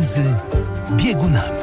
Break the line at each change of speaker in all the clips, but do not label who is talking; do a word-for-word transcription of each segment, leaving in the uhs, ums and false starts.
Między biegunami.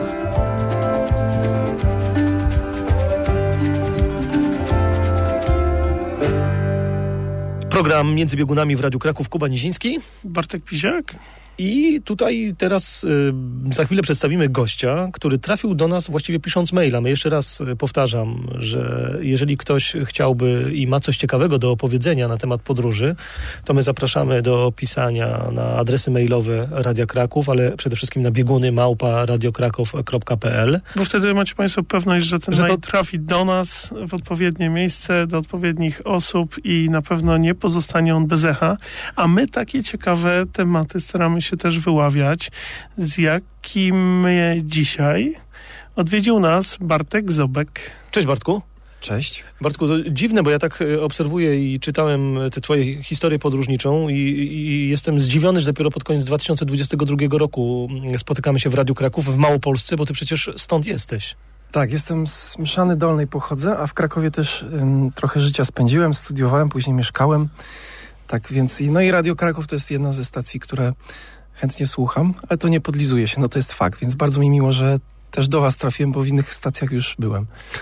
Program Między biegunami w Radiu Kraków. Kuba Niziński,
Bartek Piziak.
I tutaj teraz y, za chwilę przedstawimy gościa, który trafił do nas właściwie pisząc maila. My jeszcze raz powtarzam, że jeżeli ktoś chciałby i ma coś ciekawego do opowiedzenia na temat podróży, to my zapraszamy do pisania na adresy mailowe Radia Kraków, ale przede wszystkim na bieguny małpa radiokraków kropka p l.
Bo wtedy macie Państwo pewność, że ten
że to...
mail trafi do nas w odpowiednie miejsce, do odpowiednich osób i na pewno nie pozostanie on bez echa. A my takie ciekawe tematy staramy się też wyławiać, z jakim dzisiaj odwiedził nas Bartek Zobek.
Cześć Bartku.
Cześć.
Bartku, to dziwne, bo ja tak obserwuję i czytałem tę twoją historię podróżniczą i, i jestem zdziwiony, że dopiero pod koniec dwa tysiące dwudziestego drugiego roku spotykamy się w Radiu Kraków w Małopolsce, bo ty przecież stąd jesteś.
Tak, jestem z Mszany Dolnej pochodzę, a w Krakowie też um, trochę życia spędziłem, studiowałem, później mieszkałem. Tak więc, no i Radio Kraków to jest jedna ze stacji, które chętnie słucham, ale to nie podlizuje się, no to jest fakt, więc bardzo mi miło, że też do was trafiłem, bo w innych stacjach już byłem.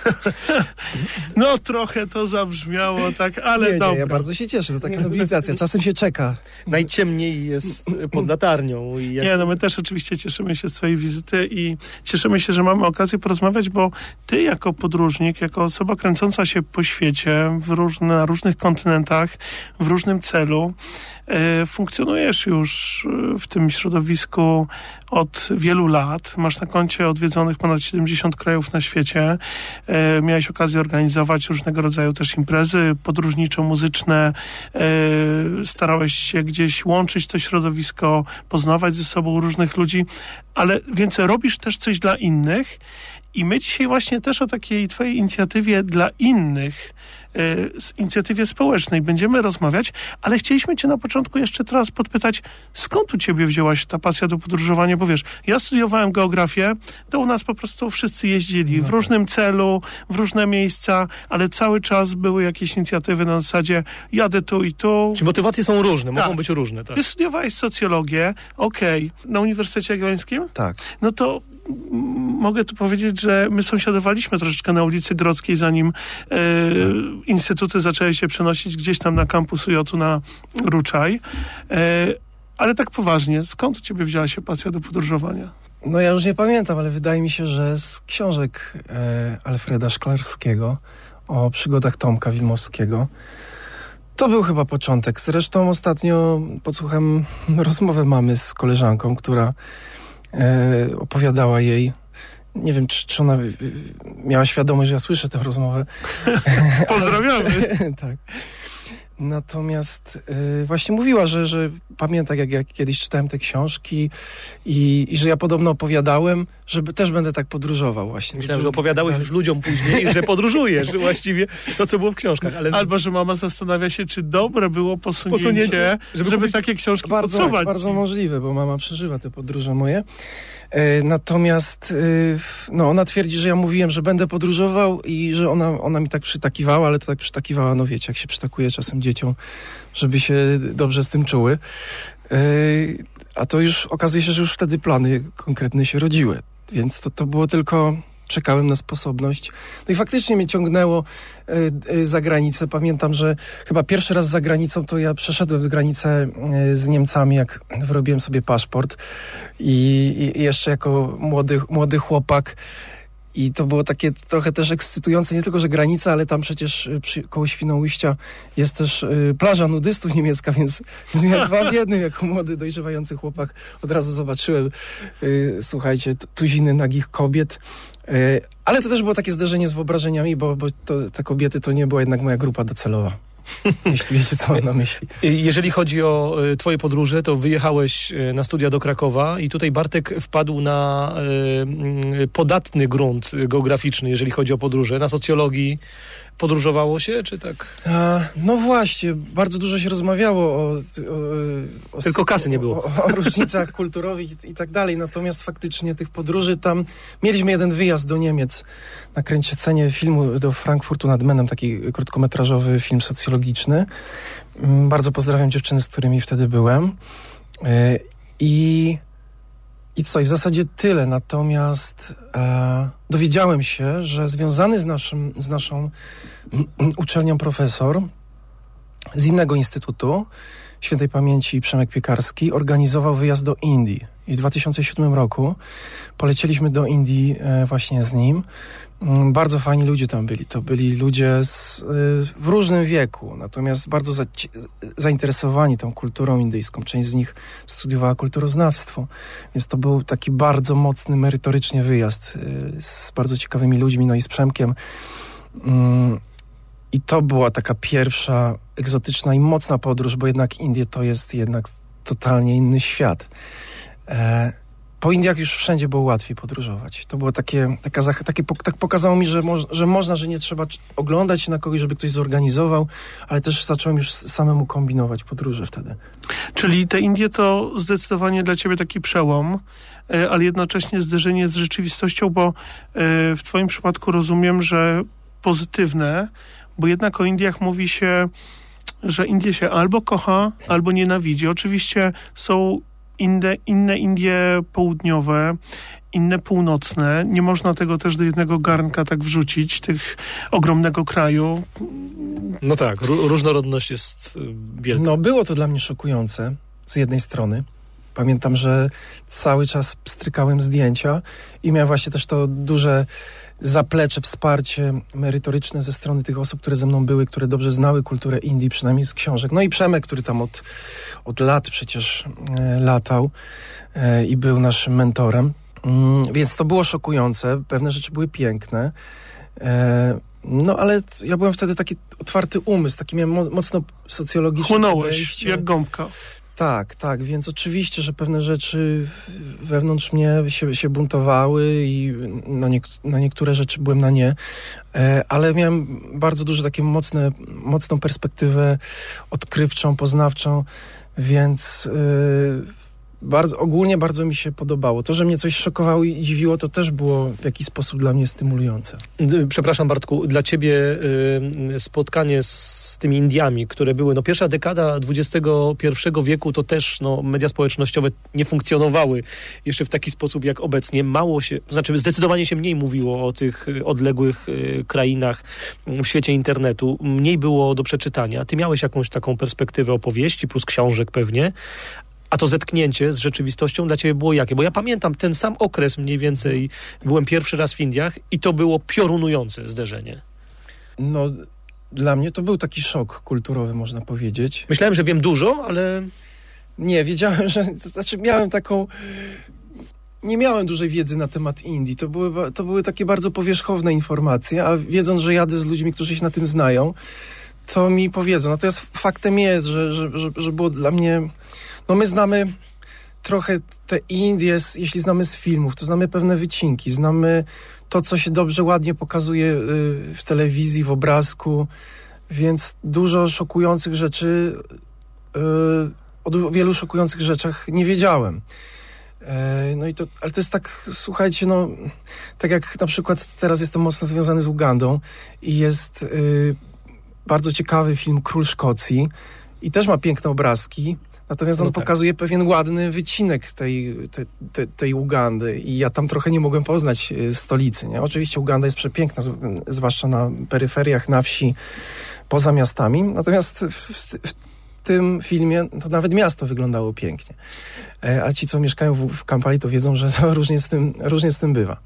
No trochę to zabrzmiało tak, ale
nie,
dobra.
Nie, ja bardzo się cieszę, to taka nobilizacja. Czasem się czeka.
Najciemniej jest pod latarnią. I jak...
Nie, no my też oczywiście cieszymy się z twojej wizyty i cieszymy się, że mamy okazję porozmawiać, bo ty jako podróżnik, jako osoba kręcąca się po świecie, w różne, na różnych kontynentach, w różnym celu, e, funkcjonujesz już w tym środowisku od wielu lat. Masz na koncie odwiedzonych ponad siedemdziesiąt krajów na świecie. E, miałeś okazję organizować różnego rodzaju też imprezy podróżniczo-muzyczne. E, starałeś się gdzieś łączyć to środowisko, poznawać ze sobą różnych ludzi, ale więc robisz też coś dla innych. I my dzisiaj właśnie też o takiej twojej inicjatywie dla innych, yy, inicjatywie społecznej będziemy rozmawiać, ale chcieliśmy cię na początku jeszcze teraz podpytać, skąd u ciebie wzięła się ta pasja do podróżowania, bo wiesz, ja studiowałem geografię, to u nas po prostu wszyscy jeździli w różnym celu, w różne miejsca, ale cały czas były jakieś inicjatywy na zasadzie jadę tu i tu.
Czy motywacje są różne,
tak.
Mogą być różne. Tak.
Ty studiowałeś socjologię, okej, okay. Na Uniwersytecie Jagiellońskim?
Tak.
No to mogę tu powiedzieć, że my sąsiadowaliśmy troszeczkę na ulicy Grodzkiej, zanim e, instytuty zaczęły się przenosić gdzieś tam na kampus U J-u na Ruczaj. E, ale tak poważnie, skąd u ciebie wzięła się pasja do podróżowania?
No ja już nie pamiętam, ale wydaje mi się, że z książek e, Alfreda Szklarskiego o przygodach Tomka Wilmowskiego. To był chyba początek. Zresztą ostatnio podsłuchałem rozmowę mamy z koleżanką, która E, opowiadała jej, nie wiem, czy, czy ona miała świadomość, że ja słyszę tę rozmowę.
Pozdrawiamy.
Tak. Natomiast y, właśnie mówiła, że, że pamięta, jak, jak kiedyś czytałem te książki i, i że ja podobno opowiadałem, że też będę tak podróżował właśnie.
Myślałem, że opowiadałeś już ludziom później, że podróżujesz właściwie to, co było w książkach. Ale...
Albo, że mama zastanawia się, czy dobre było posunięcie, posunięcie żeby, żeby kupić... takie książki
bardzo,
podsuwać.
Bardzo możliwe, bo mama przeżywa te podróże moje. E, natomiast e, no, ona twierdzi, że ja mówiłem, że będę podróżował i że ona, ona mi tak przytakiwała, ale to tak przytakiwała, no wiecie, jak się przytakuje czasem dzieciom, żeby się dobrze z tym czuły. E, a to już okazuje się, że już wtedy plany konkretne się rodziły. Więc to, to było tylko... Czekałem na sposobność. No i faktycznie mnie ciągnęło y, y, za granicę. Pamiętam, że chyba pierwszy raz za granicą to ja przeszedłem granicę y, z Niemcami, jak wyrobiłem sobie paszport i, i jeszcze jako młody, młody chłopak. I to było takie trochę też ekscytujące, nie tylko, że granica, ale tam przecież przy, koło Świnoujścia jest też y, plaża nudystów niemiecka, więc, więc miałem dwa w jednym, jako młody, dojrzewający chłopak. Od razu zobaczyłem, y, słuchajcie, tuziny nagich kobiet. Y, ale to też było takie zderzenie z wyobrażeniami, bo, bo to, te kobiety to nie była jednak moja grupa docelowa. Jeśli wiecie, co mam na myśli.
Jeżeli chodzi o y, twoje podróże, to wyjechałeś y, na studia do Krakowa i tutaj Bartek wpadł na y, y, podatny grunt geograficzny, jeżeli chodzi o podróże. Na socjologii podróżowało się, czy tak?
A, no właśnie, bardzo dużo się rozmawiało o... o, o
Tylko kasy nie było.
O, o, o różnicach kulturowych i, i tak dalej, natomiast faktycznie tych podróży tam... Mieliśmy jeden wyjazd do Niemiec na kręcenie filmu do Frankfurtu nad Menem, taki krótkometrażowy film socjologiczny. Bardzo pozdrawiam dziewczyny, z którymi wtedy byłem. I I co? I w zasadzie tyle. Natomiast e, dowiedziałem się, że związany z, naszym, z naszą uczelnią profesor z innego instytutu, świętej pamięci Przemek Piekarski, organizował wyjazd do Indii. I w dwa tysiące siódmym roku polecieliśmy do Indii e, właśnie z nim. Mm, bardzo fajni ludzie tam byli. To byli ludzie z, y, w różnym wieku, natomiast bardzo za, zainteresowani tą kulturą indyjską. Część z nich studiowała kulturoznawstwo, więc to był taki bardzo mocny, merytorycznie wyjazd y, z bardzo ciekawymi ludźmi, no i z Przemkiem. Mm, I to była taka pierwsza egzotyczna i mocna podróż, bo jednak Indie to jest jednak totalnie inny świat. E, po Indiach już wszędzie było łatwiej podróżować. To było takie, taka, takie tak pokazało mi, że, moż, że można, że nie trzeba oglądać się na kogoś, żeby ktoś zorganizował, ale też zacząłem już samemu kombinować podróże wtedy.
Czyli te Indie to zdecydowanie dla ciebie taki przełom, ale jednocześnie zderzenie z rzeczywistością, bo w twoim przypadku rozumiem, że pozytywne, bo jednak o Indiach mówi się, że Indie się albo kocha, albo nienawidzi. Oczywiście są inne, inne Indie południowe, inne północne. Nie można tego też do jednego garnka tak wrzucić, tych ogromnego kraju.
No tak, ró- różnorodność jest wielka.
No było to dla mnie szokujące z jednej strony. Pamiętam, że cały czas strykałem zdjęcia i miałem właśnie też to duże zaplecze, wsparcie merytoryczne ze strony tych osób, które ze mną były, które dobrze znały kulturę Indii, przynajmniej z książek. No i Przemek, który tam od, od lat przecież e, latał e, i był naszym mentorem. Mm, więc to było szokujące. Pewne rzeczy były piękne. E, no ale ja byłem wtedy taki otwarty umysł, taki miałem mo- mocno sosjologiczne
Chłonąłeś,
podejście.
jak gąbka.
Tak, tak, więc oczywiście, że pewne rzeczy wewnątrz mnie się, się buntowały i na, niek- na niektóre rzeczy byłem na nie, e, ale miałem bardzo dużo takie mocne, mocną perspektywę odkrywczą, poznawczą, więc e, bardzo, ogólnie bardzo mi się podobało. To, że mnie coś szokowało i dziwiło, to też było w jakiś sposób dla mnie stymulujące.
Przepraszam, Bartku, dla ciebie y, spotkanie z tymi Indiami, które były, no pierwsza dekada dwudziestego pierwszego wieku, to też no, media społecznościowe nie funkcjonowały jeszcze w taki sposób jak obecnie. Mało się, znaczy zdecydowanie się mniej mówiło o tych odległych y, krainach w świecie internetu. Mniej było do przeczytania. Ty miałeś jakąś taką perspektywę opowieści, plus książek pewnie. A to zetknięcie z rzeczywistością dla ciebie było jakie? Bo ja pamiętam ten sam okres mniej więcej, byłem pierwszy raz w Indiach i to było piorunujące zderzenie.
No, dla mnie to był taki szok kulturowy, można powiedzieć.
Myślałem, że wiem dużo, ale...
Nie, wiedziałem, że... To znaczy miałem taką... Nie miałem dużej wiedzy na temat Indii. To były, to były takie bardzo powierzchowne informacje, a wiedząc, że jadę z ludźmi, którzy się na tym znają, to mi powiedzą. Natomiast faktem jest, że, że, że, że było dla mnie... No my znamy trochę te Indie, jeśli znamy z filmów, to znamy pewne wycinki, znamy to, co się dobrze, ładnie pokazuje w telewizji, w obrazku, więc dużo szokujących rzeczy, o wielu szokujących rzeczach nie wiedziałem. No i to, ale to jest tak, słuchajcie, no, tak jak na przykład teraz jestem mocno związany z Ugandą i jest bardzo ciekawy film Król Szkocji i też ma piękne obrazki. Natomiast on no tak. pokazuje pewien ładny wycinek tej, tej, tej, tej Ugandy i ja tam trochę nie mogłem poznać stolicy. Nie? Oczywiście Uganda jest przepiękna, z, zwłaszcza na peryferiach, na wsi, poza miastami. Natomiast w, w, w tym filmie to nawet miasto wyglądało pięknie. A ci, co mieszkają w, w Kampali, to wiedzą, że to różnie z tym, różnie z tym bywa.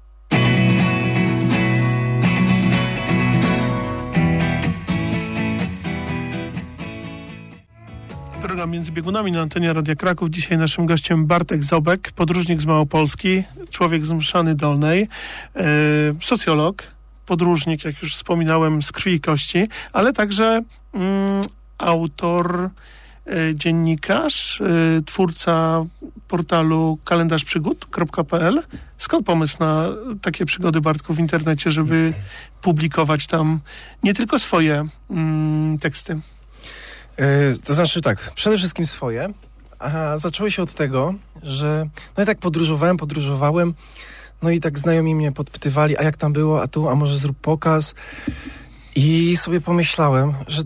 Program Między Biegunami na antenie Radia Kraków. Dzisiaj naszym gościem Bartek Zobek, podróżnik z Małopolski, człowiek z Mszany Dolnej, e, socjolog, podróżnik, jak już wspominałem, z krwi i kości, ale także mm, autor, e, dziennikarz, e, twórca portalu kalendarz przygód kropka p l. Skąd pomysł na takie przygody, Bartku, w internecie, żeby publikować tam nie tylko swoje mm, teksty?
To znaczy tak, przede wszystkim swoje, a zaczęło się od tego, że no i tak podróżowałem, podróżowałem, no i tak znajomi mnie podpytywali, a jak tam było, a tu, a może zrób pokaz i sobie pomyślałem, że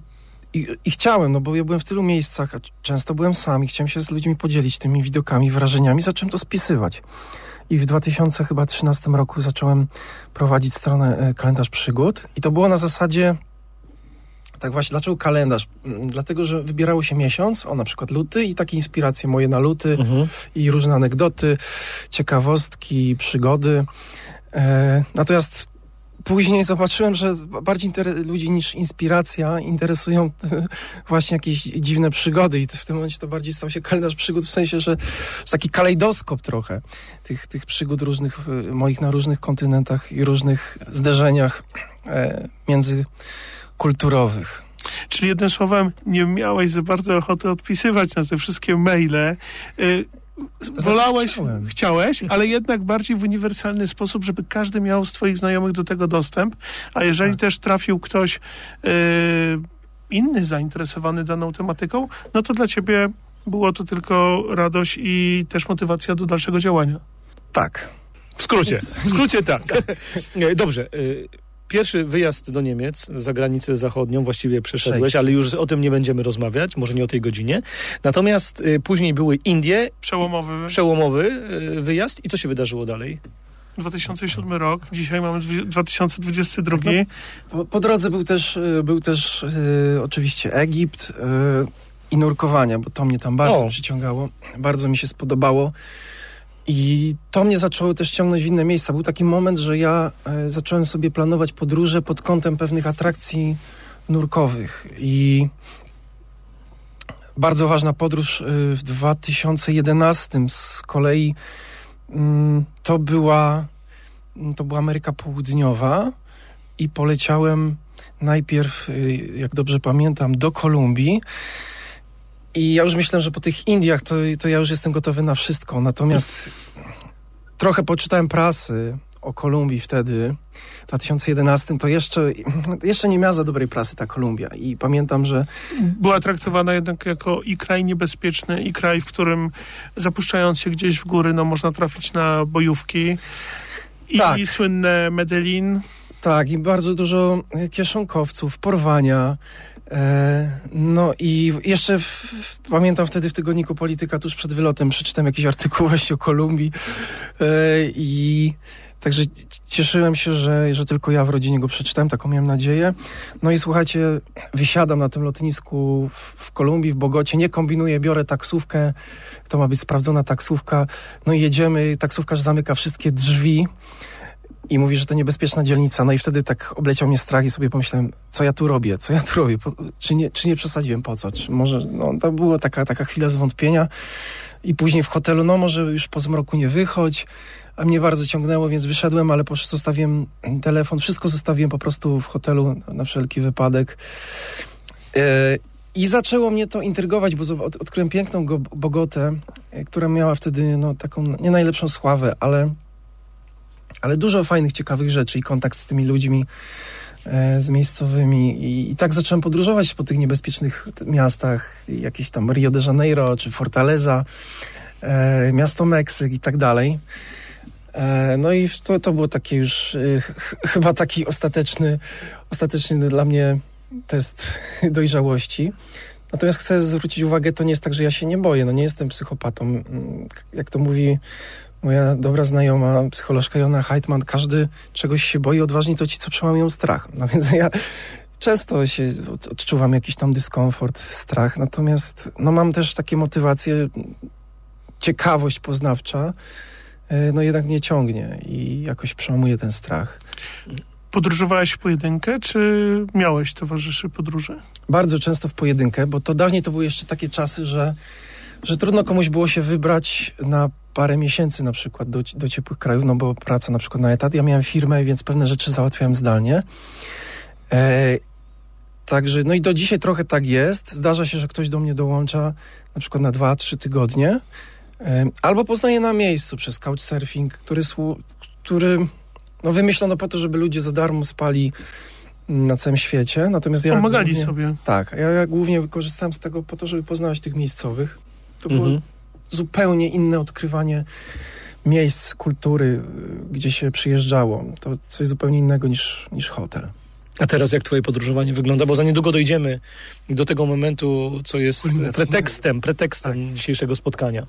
I, I chciałem, no bo ja byłem w tylu miejscach, a często byłem sam i chciałem się z ludźmi podzielić tymi widokami, wrażeniami. Zacząłem to spisywać. I w dwa tysiące trzynastym roku zacząłem prowadzić stronę e, Kalendarz Przygód. I to było na zasadzie, tak właśnie, dlaczego kalendarz? Dlatego, że wybierało się miesiąc, o na przykład luty i takie inspiracje moje na luty mhm. i różne anegdoty, ciekawostki, przygody. E, natomiast później zobaczyłem, że bardziej inter- ludzi niż inspiracja interesują właśnie jakieś dziwne przygody i w tym momencie to bardziej stał się kalendarz przygód w sensie, że, że taki kalejdoskop trochę tych, tych przygód różnych moich na różnych kontynentach i różnych zderzeniach e, międzykulturowych.
Czyli jednym słowem nie miałeś za bardzo ochoty odpisywać na te wszystkie maile. Y- Wolałeś, chciałem. chciałeś, ale jednak bardziej w uniwersalny sposób, żeby każdy miał z twoich znajomych do tego dostęp, a jeżeli tak. też trafił ktoś yy, inny zainteresowany daną tematyką, no to dla ciebie było to tylko radość i też motywacja do dalszego działania.
Tak.
W skrócie, w skrócie tak. Dobrze. Pierwszy wyjazd do Niemiec, za granicę zachodnią właściwie przeszedłeś, Sześć. ale już o tym nie będziemy rozmawiać, może nie o tej godzinie. Natomiast y, później były Indie.
Przełomowy.
Przełomowy y, wyjazd. I co się wydarzyło dalej?
dwa tysiące siódmy rok, dzisiaj mamy dwa tysiące dwudziesty drugi.
Po, po drodze był też, był też y, oczywiście Egipt y, i nurkowania, bo to mnie tam bardzo o. przyciągało. Bardzo mi się spodobało. I to mnie zaczęło też ciągnąć w inne miejsca. Był taki moment, że ja e, zacząłem sobie planować podróże pod kątem pewnych atrakcji nurkowych. I bardzo ważna podróż e, w dwa tysiące jedenastym z kolei mm, to była to była Ameryka Południowa i poleciałem najpierw, e, jak dobrze pamiętam, do Kolumbii. I ja już myślę, że po tych Indiach to, to ja już jestem gotowy na wszystko. Natomiast trochę poczytałem prasy o Kolumbii wtedy, w dwa tysiące jedenastym, to jeszcze, jeszcze nie miała za dobrej prasy ta Kolumbia. I pamiętam, że...
Była traktowana jednak jako i kraj niebezpieczny, i kraj, w którym zapuszczając się gdzieś w góry, no można trafić na bojówki. I, tak. i słynne Medellin.
Tak, i bardzo dużo kieszonkowców, porwania. No i jeszcze w, w, pamiętam wtedy w tygodniku Polityka tuż przed wylotem przeczytałem jakiś artykuł właśnie o Kolumbii i także cieszyłem się, że, że tylko ja w rodzinie go przeczytałem, taką miałem nadzieję. No i słuchajcie, wysiadam na tym lotnisku w, w Kolumbii, w Bogocie, nie kombinuję, biorę taksówkę, to ma być sprawdzona taksówka, no i jedziemy, taksówkarz zamyka wszystkie drzwi i mówi, że to niebezpieczna dzielnica. No i wtedy tak obleciał mnie strach i sobie pomyślałem, co ja tu robię, co ja tu robię, po, czy, nie, czy nie przesadziłem, po co? Czy może, no to była taka, taka chwila zwątpienia i później w hotelu, no może już po zmroku nie wychodź, a mnie bardzo ciągnęło, więc wyszedłem, ale poszedł, zostawiłem telefon, wszystko zostawiłem po prostu w hotelu na wszelki wypadek. Yy, I zaczęło mnie to intrygować, bo od, odkryłem piękną go, Bogotę, która miała wtedy no, taką nie najlepszą sławę, ale ale dużo fajnych, ciekawych rzeczy i kontakt z tymi ludźmi, e, z miejscowymi. I, I tak zacząłem podróżować po tych niebezpiecznych miastach, jakieś tam Rio de Janeiro, czy Fortaleza, e, miasto Meksyk i tak dalej. E, no i to, to było takie już e, ch- chyba taki ostateczny, ostateczny dla mnie test dojrzałości. Natomiast chcę zwrócić uwagę, to nie jest tak, że ja się nie boję, no nie jestem psychopatą. Jak to mówi moja dobra znajoma, psycholożka Jona Heitman, każdy czegoś się boi, odważni to ci, co przełamią strach. No więc ja często się odczuwam jakiś tam dyskomfort, strach, natomiast no mam też takie motywacje, ciekawość poznawcza, no jednak mnie ciągnie i jakoś przełamuje ten strach.
Podróżowałeś w pojedynkę, czy miałeś towarzyszy podróży? Bardzo
często w pojedynkę, bo to dawniej to były jeszcze takie czasy, że, że trudno komuś było się wybrać na parę miesięcy na przykład do, do ciepłych krajów, no bo praca na przykład na etat. Ja miałem firmę, więc pewne rzeczy załatwiałem zdalnie. E, także, no i do dzisiaj trochę tak jest. Zdarza się, że ktoś do mnie dołącza na przykład na dwa, trzy tygodnie. E, albo poznaję na miejscu przez couchsurfing, który, który no wymyślono po to, żeby ludzie za darmo spali na całym świecie. Natomiast ja
pomagali
głównie,
sobie.
Tak, ja, ja głównie wykorzystałem z tego po to, żeby poznawać tych miejscowych. To było mhm. zupełnie inne odkrywanie miejsc, kultury, gdzie się przyjeżdżało. To coś zupełnie innego niż, niż hotel.
A teraz jak twoje podróżowanie wygląda? Bo za niedługo dojdziemy do tego momentu, co jest pretekstem, pretekstem tak. dzisiejszego spotkania.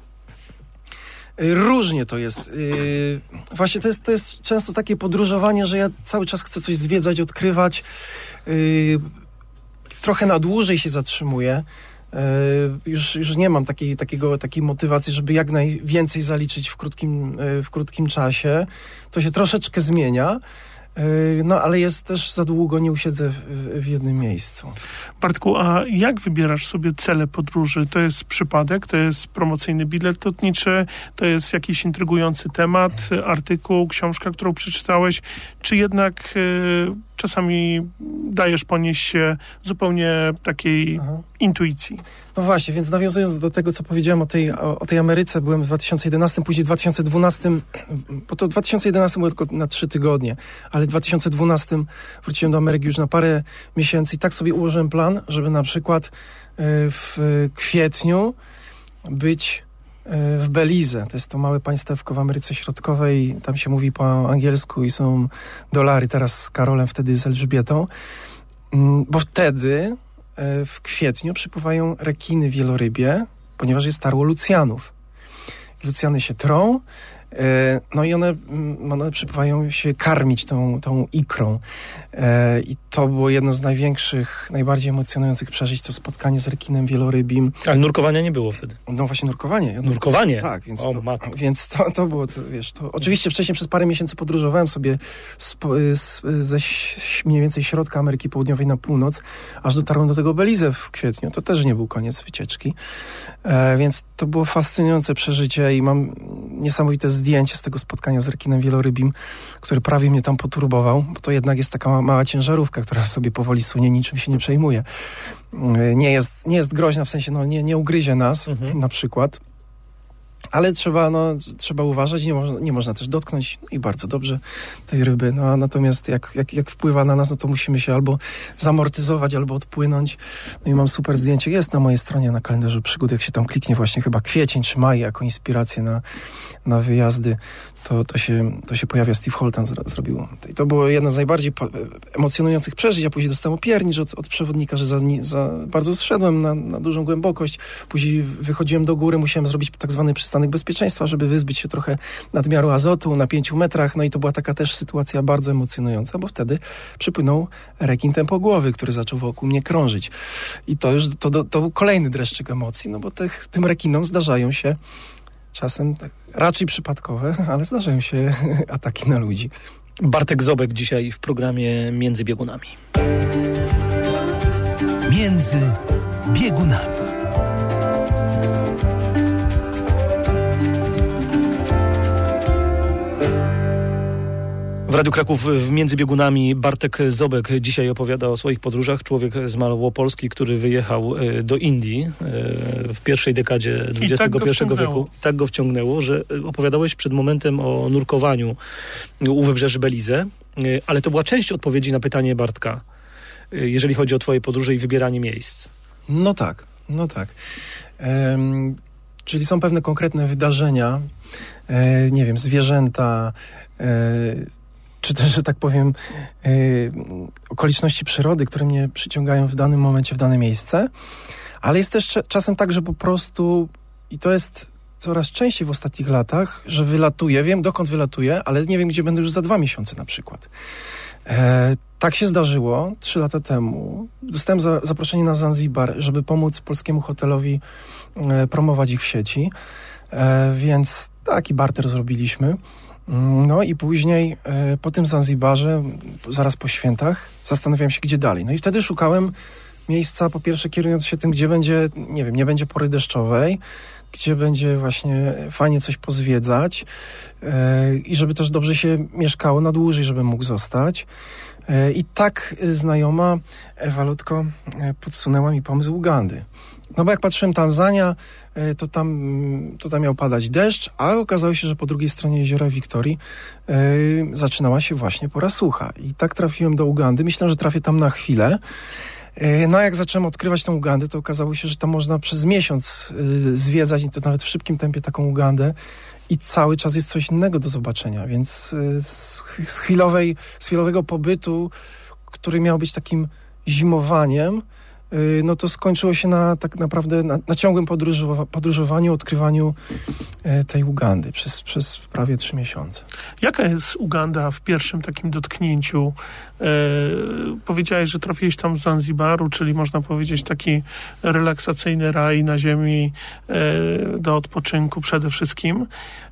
Różnie to jest. Yy, właśnie to jest, to jest często takie podróżowanie, że ja cały czas chcę coś zwiedzać, odkrywać. Yy, trochę na dłużej się zatrzymuję. Yy, już, już nie mam takiej, takiego, takiej motywacji, żeby jak najwięcej zaliczyć w krótkim, yy, w krótkim czasie. To się troszeczkę zmienia. No, ale jest też za długo, nie usiedzę w, w jednym miejscu.
Bartku, a jak wybierasz sobie cele podróży? To jest przypadek, to jest promocyjny bilet lotniczy, to jest jakiś intrygujący temat, artykuł, książka, którą przeczytałeś, czy jednak y, czasami dajesz ponieść się zupełnie takiej Aha. intuicji?
No właśnie, więc nawiązując do tego, co powiedziałem o tej, o, o tej Ameryce, byłem w dwa tysiące jedenastym, później w dwa tysiące dwunastym, bo to w dwa tysiące jedenastym było tylko na trzy tygodnie, ale w dwa tysiące dwunastym wróciłem do Ameryki już na parę miesięcy i tak sobie ułożyłem plan, żeby na przykład w kwietniu być w Belize. To jest to małe państewko w Ameryce Środkowej. Tam się mówi po angielsku i są dolary. Teraz z Karolem, wtedy z Elżbietą. Bo wtedy w kwietniu przypływają rekiny wielorybie, ponieważ jest tarło lucjanów. Lucjany się trą, no i one, one przypływają się karmić tą, tą ikrą. I to było jedno z największych, najbardziej emocjonujących przeżyć, to spotkanie z rekinem wielorybim.
Ale nurkowania nie było wtedy.
No właśnie nurkowanie.
Nurkowanie?
Tak, więc,
o,
to, więc to, to było, to, wiesz, to oczywiście wcześniej przez parę miesięcy podróżowałem sobie z, z, ze mniej więcej środka Ameryki Południowej na północ, aż dotarłem do tego Belize w kwietniu. To też nie był koniec wycieczki. E, więc to było fascynujące przeżycie i mam niesamowite zdjęcie z tego spotkania z rekinem wielorybim, który prawie mnie tam poturbował, bo to jednak jest taka mała ciężarówka, która sobie powoli sunie, niczym się nie przejmuje. Nie jest, nie jest groźna, w sensie no, nie, nie ugryzie nas mhm. na przykład, ale trzeba, no, trzeba uważać, nie można, nie można też dotknąć no i bardzo dobrze tej ryby. No, a natomiast jak, jak, jak wpływa na nas, no to musimy się albo zamortyzować, albo odpłynąć. No i mam super zdjęcie, jest na mojej stronie na kalendarzu przygód, jak się tam kliknie właśnie chyba kwiecień czy maj jako inspirację na, na wyjazdy, to, to, się, to się pojawia. Steve Holtan zrobił. I to było jedno z najbardziej emocjonujących przeżyć. Ja później dostałem opiernicz od, od przewodnika, że za, za bardzo zszedłem na, na dużą głębokość. Później wychodziłem do góry, musiałem zrobić tak zwany przystanek bezpieczeństwa, żeby wyzbyć się trochę nadmiaru azotu na pięciu metrach. No i to była taka też sytuacja bardzo emocjonująca, bo wtedy przypłynął rekin tępogłowy, który zaczął wokół mnie krążyć. I to już to, to, to był kolejny dreszczyk emocji, no bo tych, tym rekinom zdarzają się czasem tak, raczej przypadkowe, ale zdarzają się ataki na ludzi.
Bartek Zobek dzisiaj w programie Między Biegunami.
Między Biegunami.
W Radiu Kraków w Między Biegunami Bartek Zobek dzisiaj opowiada o swoich podróżach. Człowiek z Małopolski, który wyjechał do Indii w pierwszej dekadzie dwudziestego pierwszego wieku. I tak go wciągnęło, że opowiadałeś przed momentem o nurkowaniu u wybrzeży Belize, ale to była część odpowiedzi na pytanie Bartka, jeżeli chodzi o twoje podróże i wybieranie miejsc.
No tak, no tak. Um, czyli są pewne konkretne wydarzenia, e, nie wiem, zwierzęta, e, czy też, że tak powiem, yy, okoliczności przyrody, które mnie przyciągają w danym momencie, w dane miejsce. Ale jest też czasem tak, że po prostu, i to jest coraz częściej w ostatnich latach, że wylatuję, wiem dokąd wylatuję, ale nie wiem, gdzie będę już za dwa miesiące na przykład. E, tak się zdarzyło trzy lata temu. Dostałem za, zaproszenie na Zanzibar, żeby pomóc polskiemu hotelowi e, promować ich w sieci. E, więc taki barter zrobiliśmy. No i później e, po tym Zanzibarze, zaraz po świętach, zastanawiałem się, gdzie dalej. No i wtedy szukałem miejsca, po pierwsze kierując się tym, gdzie będzie, nie wiem, nie będzie pory deszczowej, gdzie będzie właśnie fajnie coś pozwiedzać e, i żeby też dobrze się mieszkało na dłużej, żebym mógł zostać. E, I tak znajoma Ewa Lotko podsunęła mi pomysł Ugandy. No bo jak patrzyłem Tanzania, to tam, to tam miał padać deszcz, a okazało się, że po drugiej stronie jeziora Wiktorii yy, zaczynała się właśnie pora sucha. I tak trafiłem do Ugandy. Myślałem, że trafię tam na chwilę. Yy, no a jak zacząłem odkrywać tą Ugandę, to okazało się, że tam można przez miesiąc yy, zwiedzać, i to nawet w szybkim tempie, taką Ugandę. I cały czas jest coś innego do zobaczenia. Więc yy, z, z, chwilowej, z chwilowego pobytu który miał być takim zimowaniem, no to skończyło się na tak naprawdę na, na ciągłym podróżowa- podróżowaniu, odkrywaniu e, tej Ugandy przez, przez prawie trzy miesiące.
Jaka jest Uganda w pierwszym takim dotknięciu? E, powiedziałeś, że trafiłeś tam z Zanzibaru, czyli można powiedzieć taki relaksacyjny raj na ziemi e, do odpoczynku przede wszystkim.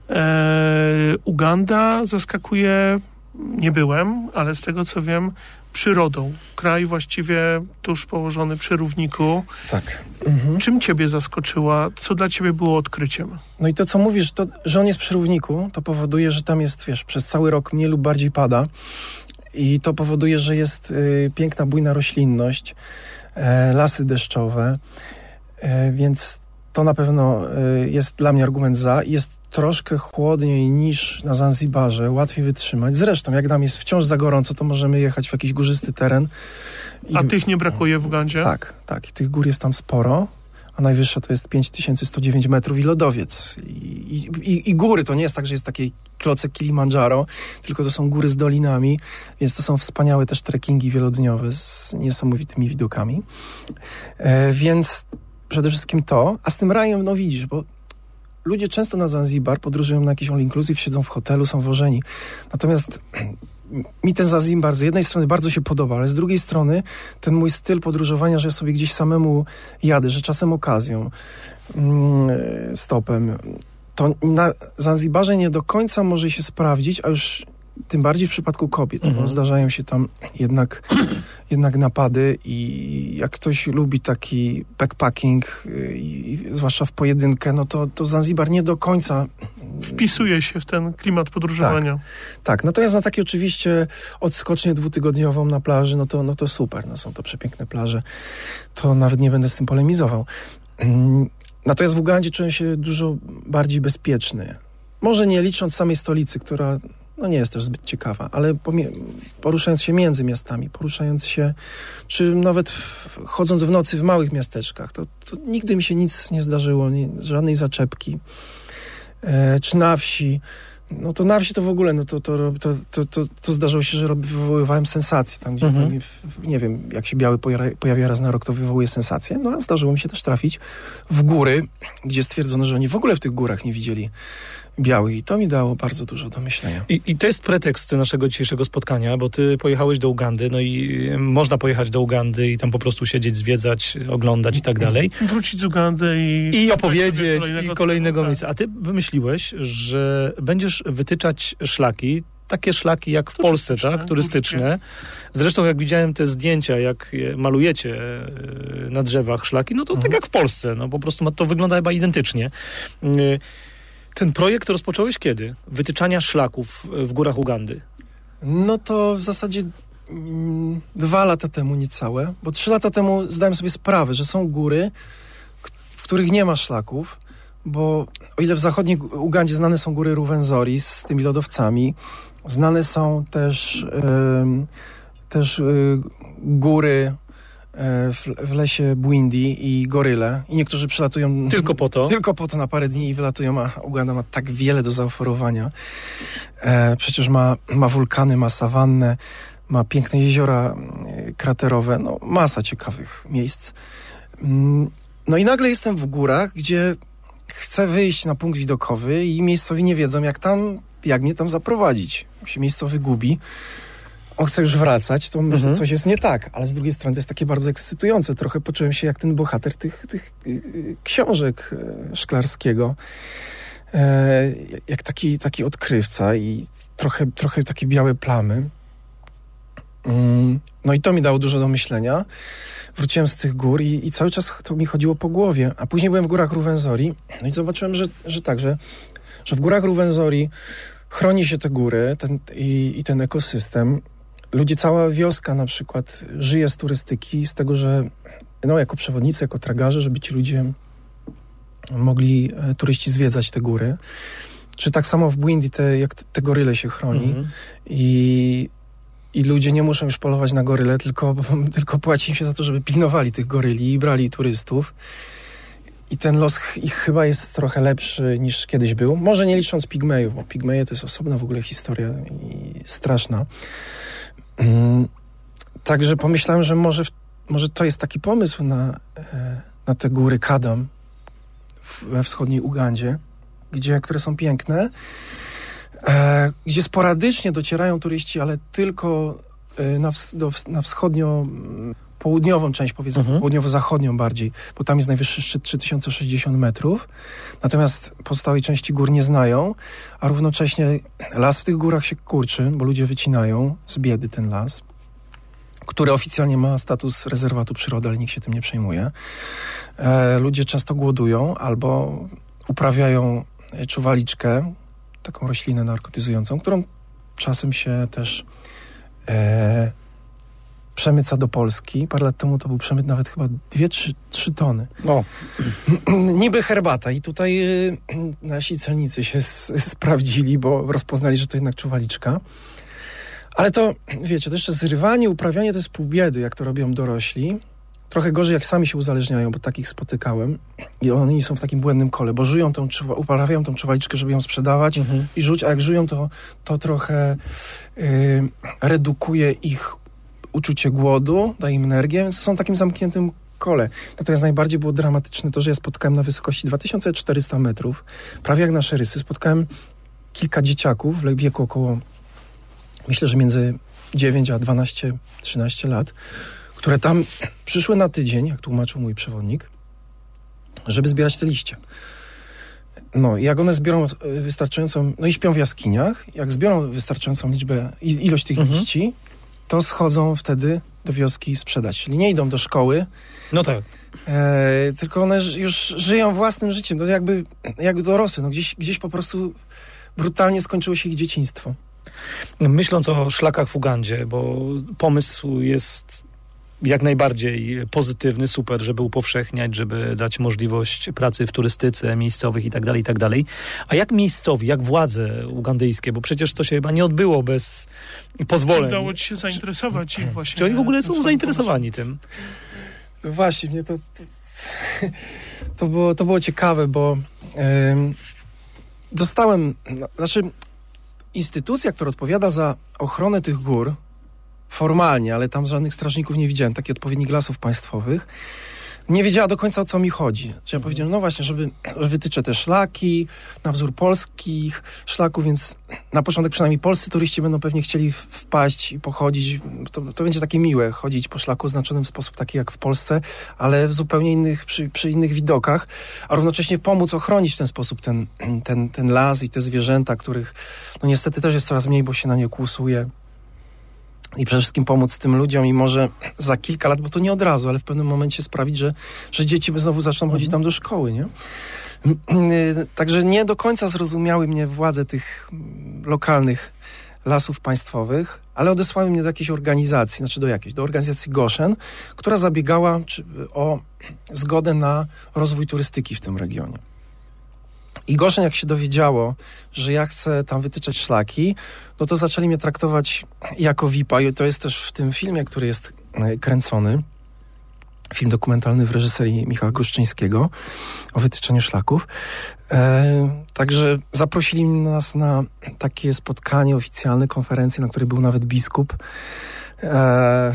E, Uganda zaskakuje, nie byłem, ale z tego co wiem, przyrodą. Kraj właściwie tuż położony przy równiku.
Tak. Mhm.
Czym ciebie zaskoczyła? Co dla ciebie było odkryciem?
No i to, co mówisz, to, że on jest przy równiku, to powoduje, że tam jest, wiesz, przez cały rok mniej lub bardziej pada i to powoduje, że jest y, piękna, bujna roślinność, e, lasy deszczowe, e, więc to na pewno y, jest dla mnie argument za. Jest troszkę chłodniej niż na Zanzibarze, łatwiej wytrzymać. Zresztą, jak nam jest wciąż za gorąco, to możemy jechać w jakiś górzysty teren. I...
A tych nie brakuje w Ugandzie?
Tak, tak. I tych gór jest tam sporo, a najwyższa to jest pięć tysięcy sto dziewięć metrów i lodowiec. I, i, I góry, to nie jest tak, że jest takie klocek Kilimandżaro, tylko to są góry z dolinami, więc to są wspaniałe też trekkingi wielodniowe z niesamowitymi widokami. E, więc przede wszystkim to, a z tym rajem, no widzisz, bo ludzie często na Zanzibar podróżują na jakiś all inclusive, siedzą w hotelu, są wożeni. Natomiast mi ten Zanzibar z jednej strony bardzo się podoba, ale z drugiej strony ten mój styl podróżowania, że ja sobie gdzieś samemu jadę, że czasem okazją, mm, stopem, to na Zanzibarze nie do końca może się sprawdzić, a już tym bardziej w przypadku kobiet, mhm. bo zdarzają się tam jednak, jednak napady i jak ktoś lubi taki backpacking, i, i zwłaszcza w pojedynkę, no to, to Zanzibar nie do końca
wpisuje się w ten klimat podróżowania.
Tak, tak. Natomiast na takie oczywiście odskocznię dwutygodniową na plaży, no to, no to super, no są to przepiękne plaże, to nawet nie będę z tym polemizował. Natomiast w Ugandzie czułem się dużo bardziej bezpieczny. Może nie licząc samej stolicy, która no nie jest też zbyt ciekawa, ale pomie- poruszając się między miastami, poruszając się, czy nawet w, chodząc w nocy w małych miasteczkach, to, to nigdy mi się nic nie zdarzyło, nie, żadnej zaczepki. E, czy na wsi, no to na wsi to w ogóle, no to, to, to, to, to, to zdarzyło się, że rob, wywoływałem sensację, tam gdzie, mhm. w, nie wiem, jak się biały pojawia, pojawia raz na rok, to wywołuje sensację, no a zdarzyło mi się też trafić w góry, gdzie stwierdzono, że oni w ogóle w tych górach nie widzieli białych i to mi dało bardzo dużo do myślenia.
I, I to jest pretekst naszego dzisiejszego spotkania, bo ty pojechałeś do Ugandy, no i można pojechać do Ugandy i tam po prostu siedzieć, zwiedzać, oglądać i tak dalej.
Wrócić z Ugandy i...
I opowiedzieć
kolejnego
i kolejnego
tak.
miejsca. A ty wymyśliłeś, że będziesz wytyczać szlaki, takie szlaki jak w Polsce, tak? Turystyczne. Zresztą jak widziałem te zdjęcia, jak malujecie na drzewach szlaki, no to mhm. tak jak w Polsce. No po prostu to wygląda chyba identycznie. Ten projekt rozpocząłeś kiedy? Wytyczania szlaków w górach Ugandy.
No to w zasadzie mm, dwa lata temu niecałe, bo trzy lata temu zdałem sobie sprawę, że są góry, k- w których nie ma szlaków, bo o ile w zachodniej Ugandzie znane są góry Ruwenzori z tymi lodowcami, znane są też, y, też y, góry W, w lesie Bwindi i goryle. I niektórzy przylatują...
Tylko po to?
Tylko po to na parę dni i wylatują, a Uganda ma tak wiele do zaoferowania. E, przecież ma, ma wulkany, ma sawannę, ma piękne jeziora kraterowe, no masa ciekawych miejsc. No i nagle jestem w górach, gdzie chcę wyjść na punkt widokowy i miejscowi nie wiedzą, jak tam, jak mnie tam zaprowadzić. Jak się miejscowy gubi, on chce już wracać, to może mhm. coś jest nie tak, ale z drugiej strony to jest takie bardzo ekscytujące. Trochę poczułem się jak ten bohater tych, tych książek Szklarskiego. E, jak taki, taki odkrywca i trochę, trochę takie białe plamy. Mm, no i to mi dało dużo do myślenia. Wróciłem z tych gór i, i cały czas to mi chodziło po głowie. A później byłem w górach Ruwenzori, no i zobaczyłem, że, że tak, że, że w górach Ruwenzori chroni się te góry ten, i, i ten ekosystem. Ludzie, cała wioska na przykład żyje z turystyki, z tego, że no, jako przewodnicy, jako tragarze, żeby ci ludzie mogli, e, turyści, zwiedzać te góry. Czy tak samo w Bwindi, te, jak te, te goryle się chroni mhm. i, i ludzie nie muszą już polować na goryle, tylko, tylko płaci im się za to, żeby pilnowali tych goryli i brali turystów. I ten los ich chyba jest trochę lepszy niż kiedyś był. Może nie licząc pigmejów, bo pigmeje to jest osobna w ogóle historia i straszna. Także pomyślałem, że może, może to jest taki pomysł na, na te góry Kadam we wschodniej Ugandzie, gdzie, które są piękne, e, gdzie sporadycznie docierają turyści, ale tylko na, ws- do, na wschodnio-południową część, powiedzmy, mhm. południowo-zachodnią bardziej, bo tam jest najwyższy szczyt trzy tysiące sześćdziesiąt metrów. Natomiast pozostałej części gór nie znają, a równocześnie las w tych górach się kurczy, bo ludzie wycinają z biedy ten las, który oficjalnie ma status rezerwatu przyrody, ale nikt się tym nie przejmuje. E, ludzie często głodują albo uprawiają czuwaliczkę, taką roślinę narkotyzującą, którą czasem się też e, przemyca do Polski. Parę lat temu to był przemyt nawet chyba dwie, trzy, trzy tony.
No.
Niby herbata. I tutaj y, nasi celnicy się s- sprawdzili, bo rozpoznali, że to jednak czuwaliczka. Ale to, wiecie, to jeszcze zrywanie, uprawianie to jest pół biedy, jak to robią dorośli. Trochę gorzej, jak sami się uzależniają, bo takich spotykałem. I oni są w takim błędnym kole, bo żyją tą, uprawiają tą czuwaliczkę, żeby ją sprzedawać mhm. i rzuć, a jak żyją, to, to trochę y, redukuje ich uczucie głodu, daje im energię, więc są w takim zamkniętym kole. Natomiast najbardziej było dramatyczne to, że ja spotkałem na wysokości dwa tysiące czterysta metrów, prawie jak nasze rysy, spotkałem kilka dzieciaków w wieku około, myślę, że między dziewięć a dwanaście trzynaście lat, które tam przyszły na tydzień, jak tłumaczył mój przewodnik, żeby zbierać te liście. No i jak one zbiorą wystarczającą, no i śpią w jaskiniach, jak zbiorą wystarczającą liczbę, ilość tych mhm. liści, to schodzą wtedy do wioski sprzedać. Czyli nie idą do szkoły.
No tak.
E, tylko one już żyją własnym życiem. No jakby, jak dorosłe. No gdzieś, gdzieś po prostu brutalnie skończyło się ich dzieciństwo.
Myśląc o szlakach w Ugandzie, bo pomysł jest jak najbardziej pozytywny, super, żeby upowszechniać, żeby dać możliwość pracy w turystyce miejscowych i tak dalej, i tak dalej. A jak miejscowi, jak władze ugandyjskie, bo przecież to się chyba nie odbyło bez pozwoleń.
Udało ci się zainteresować ich właśnie.
Czy oni w ogóle są zainteresowani tym?
No właśnie, mnie to, to, to, było, to było ciekawe, bo ym, dostałem, no, znaczy instytucja, która odpowiada za ochronę tych gór, formalnie, ale tam żadnych strażników nie widziałem, takich odpowiednich lasów państwowych, nie wiedziała do końca, o co mi chodzi. Czyli ja powiedziałem, no właśnie, żeby że wytyczę te szlaki na wzór polskich szlaków, więc na początek przynajmniej polscy turyści będą pewnie chcieli wpaść i pochodzić. To, to będzie takie miłe, chodzić po szlaku oznaczonym w sposób taki jak w Polsce, ale w zupełnie innych, przy, przy innych widokach, a równocześnie pomóc ochronić w ten sposób ten, ten, ten las i te zwierzęta, których no niestety też jest coraz mniej, bo się na nie kłusuje. I przede wszystkim pomóc tym ludziom i może za kilka lat, bo to nie od razu, ale w pewnym momencie sprawić, że, że dzieci znowu zaczną mhm. chodzić tam do szkoły, nie? Także nie do końca zrozumiały mnie władze tych lokalnych lasów państwowych, ale odesłały mnie do jakiejś organizacji, znaczy do jakiejś, do organizacji Goshen, która zabiegała czy, o zgodę na rozwój turystyki w tym regionie. I Goshen, jak się dowiedziało, że ja chcę tam wytyczać szlaki, no to zaczęli mnie traktować jako V I P-a i to jest też w tym filmie, który jest kręcony, film dokumentalny w reżyserii Michała Gruszczyńskiego o wytyczeniu szlaków. E, także zaprosili nas na takie spotkanie oficjalne, konferencję, na której był nawet biskup. E,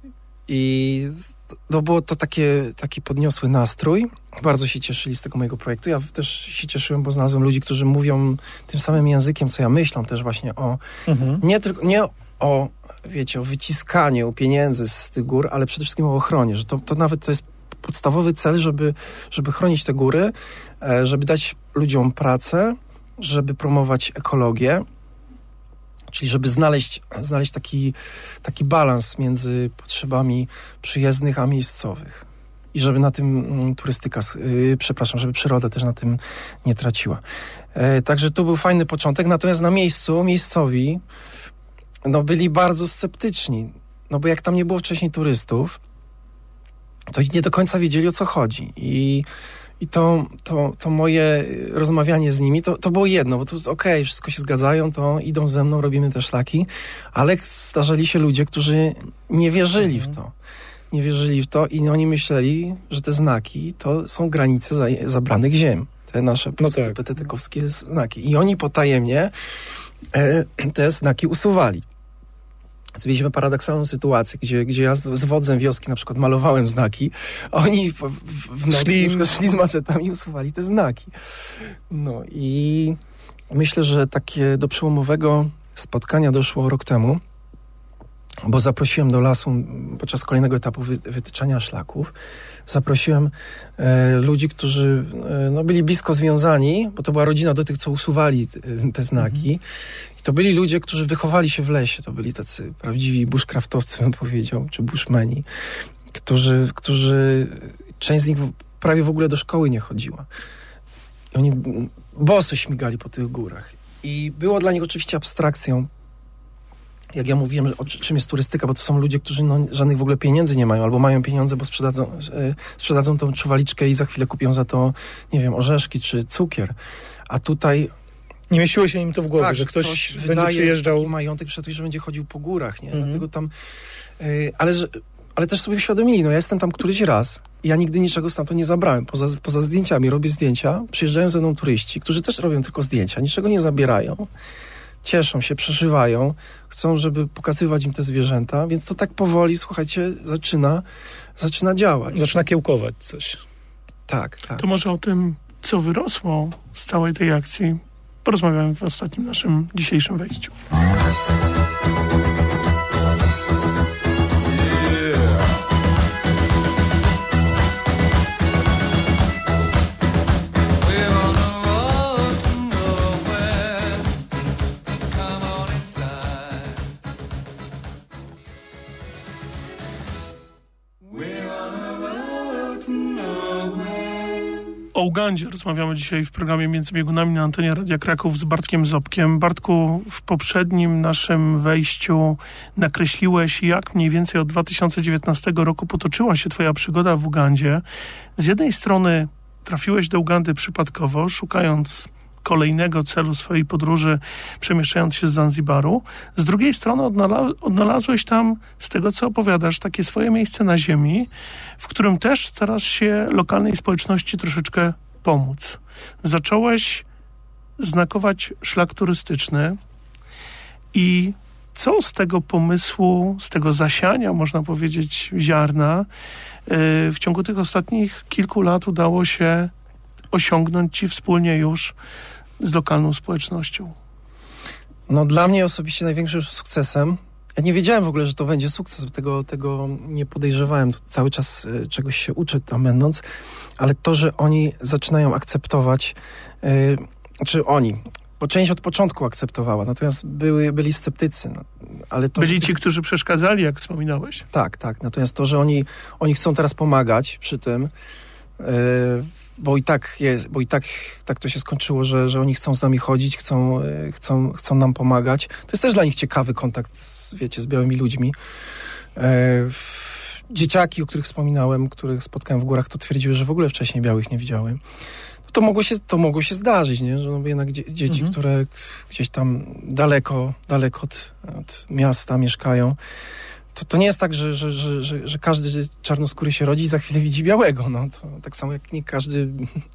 I to było to takie, taki podniosły nastrój. Bardzo się cieszyli z tego mojego projektu. Ja też się cieszyłem, bo znalazłem ludzi, którzy mówią tym samym językiem, co ja, myślą też właśnie o mhm. nie tylko nie o, wiecie, o wyciskaniu pieniędzy z tych gór, ale przede wszystkim o ochronie, że to, to nawet to jest podstawowy cel, żeby, żeby chronić te góry, żeby dać ludziom pracę, żeby promować ekologię, czyli żeby znaleźć, znaleźć taki, taki balans między potrzebami przyjezdnych a miejscowych. I żeby na tym mm, turystyka, yy, przepraszam, żeby przyroda też na tym nie traciła. E, także to był fajny początek, natomiast na miejscu, miejscowi, no byli bardzo sceptyczni. No bo jak tam nie było wcześniej turystów, to nie do końca wiedzieli, o co chodzi. I, i to, to, to moje rozmawianie z nimi, to, to było jedno, bo to okej, okay, wszystko się zgadzają, to idą ze mną, robimy te szlaki, ale zdarzali się ludzie, którzy nie wierzyli mhm. w to. Nie wierzyli w to i oni myśleli, że te znaki to są granice za, zabranych ziem. Te nasze
no tak.
P T T-kowskie znaki. I oni potajemnie e, te znaki usuwali. Mieliśmy paradoksalną sytuację, gdzie, gdzie ja z, z wodzem wioski na przykład malowałem znaki, a oni w, w, w nocy szli, na przykład szli z maczetami i usuwali te znaki. No i myślę, że takie do przełomowego spotkania doszło rok temu, bo zaprosiłem do lasu podczas kolejnego etapu wy, wytyczania szlaków. Zaprosiłem e, ludzi, którzy e, no, byli blisko związani, bo to była rodzina do tych, co usuwali te, te znaki. Mhm. I to byli ludzie, którzy wychowali się w lesie. To byli tacy prawdziwi bushcraftowcy, bym powiedział, czy bushmeni, którzy, którzy część z nich prawie w ogóle do szkoły nie chodziła. I oni boso śmigali po tych górach. I było dla nich oczywiście abstrakcją, jak ja mówiłem, o czym jest turystyka, bo to są ludzie, którzy no, żadnych w ogóle pieniędzy nie mają, albo mają pieniądze, bo sprzedadzą, yy, sprzedadzą tą czuwaliczkę i za chwilę kupią za to, nie wiem, orzeszki czy cukier. A tutaj...
Nie mieściło się im to w głowie,
tak,
że ktoś,
ktoś
będzie przyjeżdżał...
taki majątek przed tym, że będzie chodził po górach, nie?
Mhm.
Dlatego tam... Yy, ale, że, ale też sobie uświadomili, no ja jestem tam któryś raz i ja nigdy niczego stamtąd nie zabrałem. Poza, poza zdjęciami robię zdjęcia, przyjeżdżają ze mną turyści, którzy też robią tylko zdjęcia, niczego nie zabierają. Cieszą się, przeżywają, chcą, żeby pokazywać im te zwierzęta, więc to tak powoli, słuchajcie, zaczyna, zaczyna działać.
Zaczyna kiełkować coś.
Tak, tak.
To może o tym, co wyrosło z całej tej akcji, porozmawiamy w ostatnim naszym dzisiejszym wejściu. O Ugandzie rozmawiamy dzisiaj w programie Między Biegunami na antenie Radia Kraków z Bartkiem Zobkiem. Bartku, w poprzednim naszym wejściu nakreśliłeś, jak mniej więcej od dwa tysiące dziewiętnastego roku potoczyła się twoja przygoda w Ugandzie. Z jednej strony trafiłeś do Ugandy przypadkowo, szukając kolejnego celu swojej podróży, przemieszczając się z Zanzibaru. Z drugiej strony odnala- odnalazłeś tam, z tego co opowiadasz, takie swoje miejsce na ziemi, w którym też starasz się lokalnej społeczności troszeczkę pomóc. Zacząłeś znakować szlak turystyczny i co z tego pomysłu, z tego zasiania, można powiedzieć, ziarna, yy, w ciągu tych ostatnich kilku lat udało się osiągnąć ci wspólnie już z lokalną społecznością?
No dla mnie osobiście największym sukcesem, ja nie wiedziałem w ogóle, że to będzie sukces, bo tego, tego nie podejrzewałem, to cały czas y, czegoś się uczę tam będąc, ale to, że oni zaczynają akceptować, y, czy oni, bo część od początku akceptowała, natomiast były, byli sceptycy. No, ale to,
byli
że...
ci, którzy przeszkadzali, jak wspominałeś?
Tak, tak, natomiast to, że oni, oni chcą teraz pomagać przy tym, y, bo i tak jest, bo i tak, tak to się skończyło, że, że oni chcą z nami chodzić, chcą, chcą, chcą nam pomagać. To jest też dla nich ciekawy kontakt z, wiecie, z białymi ludźmi. E, dzieciaki, o których wspominałem, których spotkałem w górach, to twierdziły, że w ogóle wcześniej białych nie widziały. To mogło się, to mogło się zdarzyć, nie? Że no jednak dzie, dzieci, mhm. które gdzieś tam daleko, daleko od, od miasta mieszkają, To, to nie jest tak, że, że, że, że, że każdy czarnoskóry się rodzi i za chwilę widzi białego. No, to tak samo jak nie każdy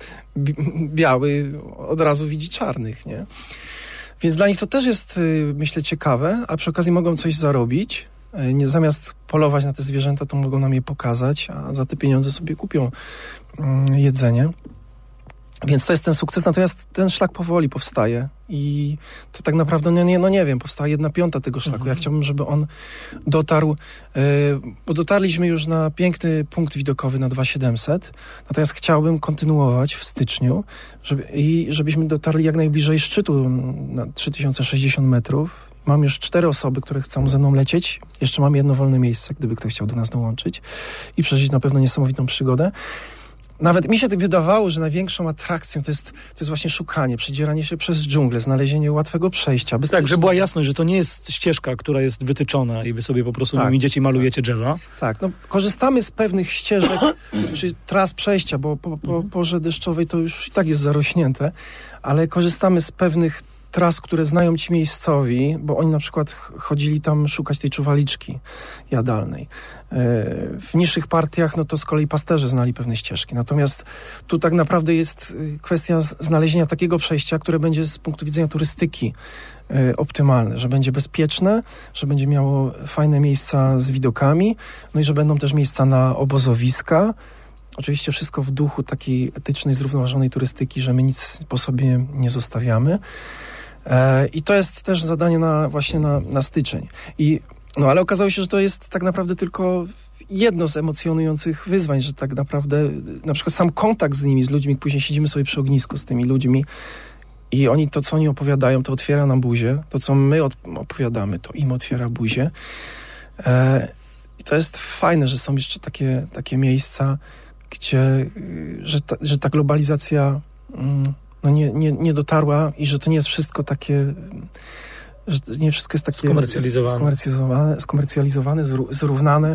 biały od razu widzi czarnych, nie? Więc dla nich to też jest, myślę, ciekawe, a przy okazji mogą coś zarobić. Nie, zamiast polować na te zwierzęta, to mogą nam je pokazać, a za te pieniądze sobie kupią mm, jedzenie. Więc to jest ten sukces, natomiast ten szlak powoli powstaje i to tak naprawdę, no nie, no nie wiem, powstała jedna piąta tego szlaku. Mhm. Ja chciałbym, żeby on dotarł, yy, bo dotarliśmy już na piękny punkt widokowy na dwa tysiące siedemset, natomiast chciałbym kontynuować w styczniu żeby, i żebyśmy dotarli jak najbliżej szczytu na trzy tysiące sześćdziesiąt metrów. Mam już cztery osoby, które chcą ze mną lecieć. Jeszcze mam jedno wolne miejsce, gdyby ktoś chciał do nas dołączyć i przeżyć na pewno niesamowitą przygodę. Nawet mi się tak wydawało, że największą atrakcją to jest, to jest właśnie szukanie, przedzieranie się przez dżunglę, znalezienie łatwego przejścia.
Tak, żeby była jasność, że to nie jest ścieżka, która jest wytyczona i wy sobie po prostu tak, idziecie i malujecie drzewa.
Tak, no korzystamy z pewnych ścieżek czy tras przejścia, bo po, po porze deszczowej to już i tak jest zarośnięte, ale korzystamy z pewnych tras, które znają ci miejscowi, bo oni na przykład chodzili tam szukać tej czuwaliczki jadalnej. W niższych partiach, no to z kolei pasterze znali pewne ścieżki. Natomiast tu tak naprawdę jest kwestia znalezienia takiego przejścia, które będzie z punktu widzenia turystyki optymalne, że będzie bezpieczne, że będzie miało fajne miejsca z widokami, no i że będą też miejsca na obozowiska. Oczywiście wszystko w duchu takiej etycznej, zrównoważonej turystyki, że my nic po sobie nie zostawiamy. E, I to jest też zadanie na, właśnie na, na styczeń. I, no ale okazało się, że to jest tak naprawdę tylko jedno z emocjonujących wyzwań, że tak naprawdę na przykład sam kontakt z nimi, z ludźmi, później siedzimy sobie przy ognisku z tymi ludźmi i oni, to co oni opowiadają, to otwiera nam buzię. To co my opowiadamy, to im otwiera buzię. E, I to jest fajne, że są jeszcze takie, takie miejsca, gdzie, że ta, że ta globalizacja no nie, nie, nie dotarła i że to nie jest wszystko takie, że nie wszystko jest takie
skomercjalizowane,
skomercjalizowane, skomercjalizowane zrównane.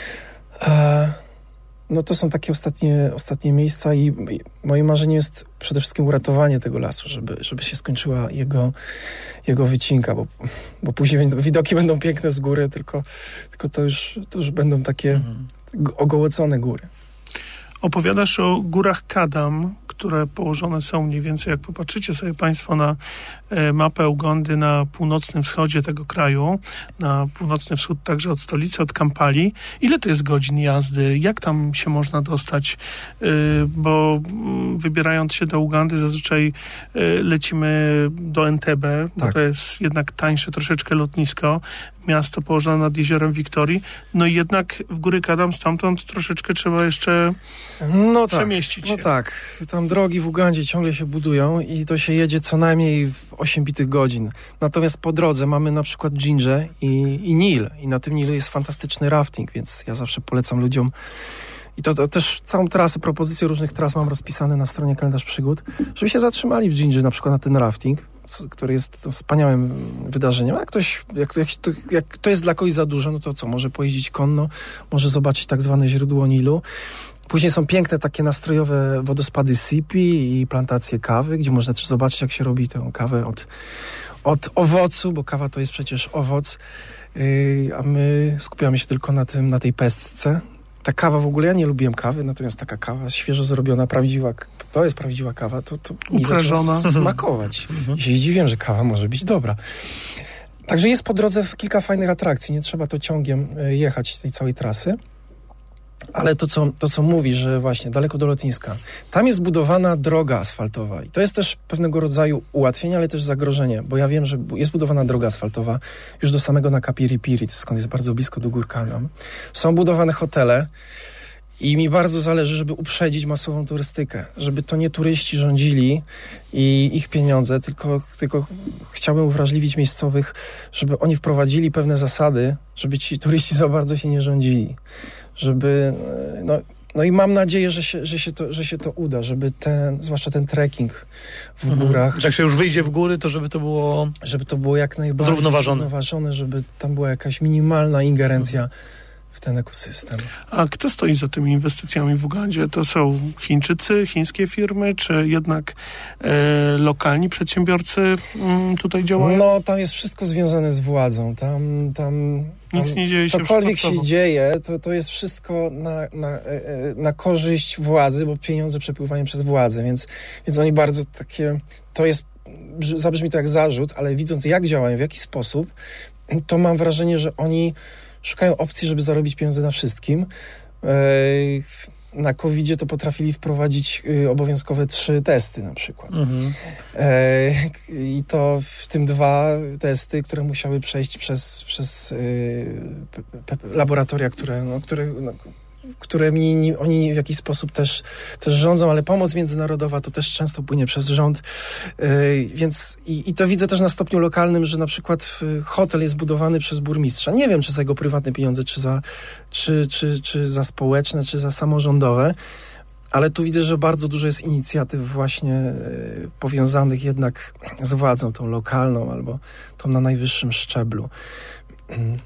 E, no to są takie ostatnie, ostatnie miejsca i, i moje marzenie jest przede wszystkim uratowanie tego lasu, żeby, żeby się skończyła jego, jego wycinka, bo, bo później widoki będą piękne z góry, tylko, tylko to, już, to już będą takie mhm. ogołocone góry.
Opowiadasz o górach Kadam, które położone są mniej więcej, jak popatrzycie sobie Państwo na e, mapę Ugandy, na północnym wschodzie tego kraju, na północny wschód także od stolicy, od Kampali. Ile to jest godzin jazdy? Jak tam się można dostać? E, bo m, wybierając się do Ugandy zazwyczaj e, lecimy do Entebbe, tak. Bo to jest jednak tańsze troszeczkę lotnisko. Miasto położone nad jeziorem Wiktorii. No i jednak w góry Kadam stamtąd troszeczkę trzeba jeszcze
no
przemieścić
tak,
się.
No tak. Tam drogi w Ugandzie ciągle się budują i to się jedzie co najmniej osiem bitych godzin. Natomiast po drodze mamy na przykład Dżindżę i, i Nil. I na tym Nilu jest fantastyczny rafting, więc ja zawsze polecam ludziom. I to, to też całą trasę, propozycje różnych tras mam rozpisane na stronie Kalendarz Przygód, żeby się zatrzymali w Dżindży na przykład na ten rafting, który jest to wspaniałym wydarzeniem. Jak, ktoś, jak, jak, to, jak to jest dla kogoś za dużo, no to co? Może pojeździć konno, może zobaczyć tak zwane źródło Nilu. Później są piękne takie nastrojowe wodospady Sipi i plantacje kawy, gdzie można też zobaczyć, jak się robi tę kawę od, od owocu, bo kawa to jest przecież owoc, yy, a my skupiamy się tylko na tym, na tej pestce. Ta kawa w ogóle, ja nie lubiłem kawy, natomiast taka kawa świeżo zrobiona, prawdziwa, to jest prawdziwa kawa, to, to mi zaczyna smakować. I się zdziwiłem, że kawa może być dobra. Także jest po drodze kilka fajnych atrakcji, nie trzeba to ciągiem jechać tej całej trasy. Ale to co, to, co mówi, że właśnie daleko do lotniska, tam jest budowana droga asfaltowa i to jest też pewnego rodzaju ułatwienie, ale też zagrożenie, bo ja wiem, że jest budowana droga asfaltowa już do samego Nakapiri-Piri, skąd jest bardzo blisko do gór Kadam. Są budowane hotele i mi bardzo zależy, żeby uprzedzić masową turystykę, żeby to nie turyści rządzili i ich pieniądze, tylko, tylko chciałbym uwrażliwić miejscowych, żeby oni wprowadzili pewne zasady, żeby ci turyści za bardzo się nie rządzili. Żeby, no, no i mam nadzieję, że się, że, się to, że się to uda, żeby ten, zwłaszcza ten trekking w mhm. górach.
Jak się już wyjdzie w góry, to żeby to było
żeby to było jak najbardziej
zrównoważone,
zrównoważone żeby tam była jakaś minimalna ingerencja mhm. w ten ekosystem.
A kto stoi za tymi inwestycjami w Ugandzie? To są Chińczycy, chińskie firmy, czy jednak e, lokalni przedsiębiorcy m, tutaj działają?
No, tam jest wszystko związane z władzą. Tam, tam, tam
nic nie dzieje się
cokolwiek się dzieje, to, to jest wszystko na, na, na korzyść władzy, bo pieniądze przepływają przez władzę, więc, więc oni bardzo takie, to jest, zabrzmi to jak zarzut, ale widząc jak działają, w jaki sposób, to mam wrażenie, że oni szukają opcji, żeby zarobić pieniądze na wszystkim. Na kowidzie to potrafili wprowadzić obowiązkowe trzy testy na przykład. Mhm. I to w tym dwa testy, które musiały przejść przez, przez laboratoria, które, no, które no, którymi oni w jakiś sposób też, też rządzą, ale pomoc międzynarodowa to też często płynie przez rząd. Yy, więc i, i to widzę też na stopniu lokalnym, że na przykład hotel jest budowany przez burmistrza. Nie wiem, czy za jego prywatne pieniądze, czy za, czy, czy, czy za społeczne, czy za samorządowe, ale tu widzę, że bardzo dużo jest inicjatyw właśnie yy, powiązanych jednak z władzą tą lokalną albo tą na najwyższym szczeblu. Yy.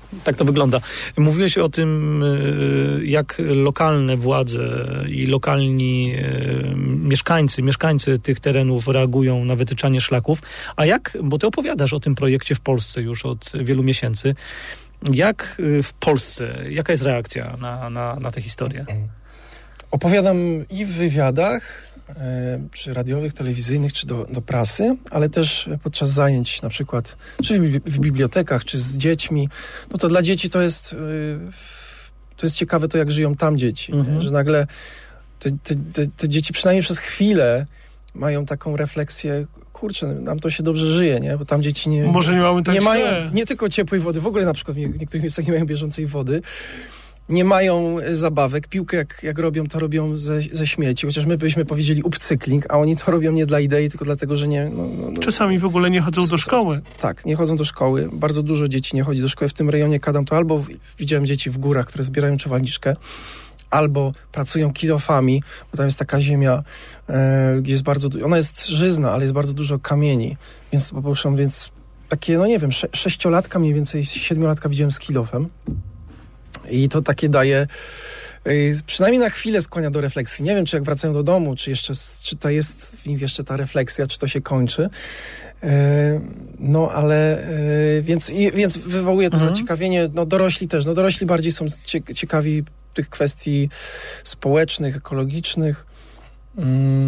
Tak to wygląda. Mówiłeś o tym, jak lokalne władze i lokalni mieszkańcy, mieszkańcy tych terenów reagują na wytyczanie szlaków. A jak, bo ty opowiadasz o tym projekcie w Polsce już od wielu miesięcy, jak w Polsce, jaka jest reakcja na, na, na tę historię?
Opowiadam i w wywiadach, czy radiowych, telewizyjnych, czy do, do prasy, ale też podczas zajęć na przykład, czy w, w bibliotekach, czy z dziećmi. No to dla dzieci to jest to jest ciekawe to, jak żyją tam dzieci. Mhm. Że nagle te, te, te, te dzieci przynajmniej przez chwilę mają taką refleksję, kurczę, nam to się dobrze żyje, nie? Bo tam dzieci nie,
Może nie, mamy tak
nie
źle.
mają nie tylko ciepłej wody, w ogóle na przykład w niektórych miejscach nie mają bieżącej wody. Nie mają zabawek. Piłkę jak, jak robią, to robią ze, ze śmieci. Chociaż my byśmy powiedzieli upcykling, a oni to robią nie dla idei, tylko dlatego, że nie... No, no, no.
Czasami w ogóle nie chodzą do szkoły.
Tak, nie chodzą do szkoły. Bardzo dużo dzieci nie chodzi do szkoły. W tym rejonie Kadam to albo w, widziałem dzieci w górach, które zbierają czuwalniczkę, albo pracują kilofami, bo tam jest taka ziemia, e, gdzie jest bardzo... Ona jest żyzna, ale jest bardzo dużo kamieni. Więc poproszę, więc takie, no nie wiem, sze, sześciolatka, mniej więcej siedmiolatka widziałem z kilofem. I to takie daje, yy, przynajmniej na chwilę skłania do refleksji. Nie wiem, czy jak wracają do domu, czy jeszcze, czy to jest w nich jeszcze ta refleksja, czy to się kończy. Yy, no, ale, yy, więc, i, więc wywołuje to mhm. zaciekawienie. No, dorośli też, no, dorośli bardziej są cie, ciekawi tych kwestii społecznych, ekologicznych. Yy.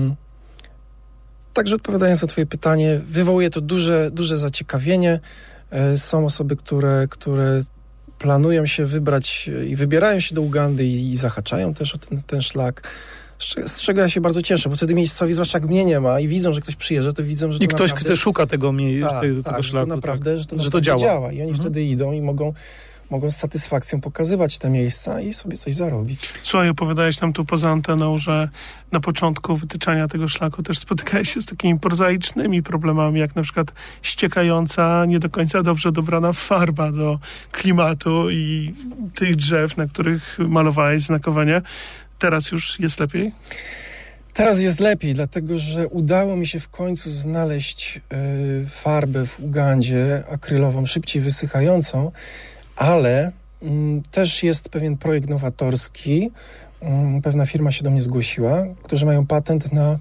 Także odpowiadając na twoje pytanie, wywołuje to duże, duże zaciekawienie. Yy, są osoby, które, które planują się wybrać i wybierają się do Ugandy i, i zahaczają też o ten, ten szlak, z czego ja się bardzo cieszę, bo wtedy miejscowi, zwłaszcza jak mnie nie ma i widzą, że ktoś przyjeżdża, to widzą, że to
I ktoś,
naprawdę...
kto szuka tego, mie-
tak,
tego,
tak,
tego szlaku.
Że to naprawdę,
tak.
że to,
że to
naprawdę
działa.
działa. I oni
mhm.
wtedy idą i mogą, mogą z satysfakcją pokazywać te miejsca i sobie coś zarobić.
Słuchaj, opowiadałeś nam tu poza anteną, że na początku wytyczania tego szlaku też spotykałeś się z takimi prozaicznymi problemami, jak na przykład ściekająca, nie do końca dobrze dobrana farba do klimatu i tych drzew, na których malowałeś znakowanie. Teraz już jest lepiej?
Teraz jest lepiej, dlatego że udało mi się w końcu znaleźć y, farbę w Ugandzie akrylową, szybciej wysychającą, ale y, też jest pewien projekt nowatorski, y, pewna firma się do mnie zgłosiła, którzy mają patent na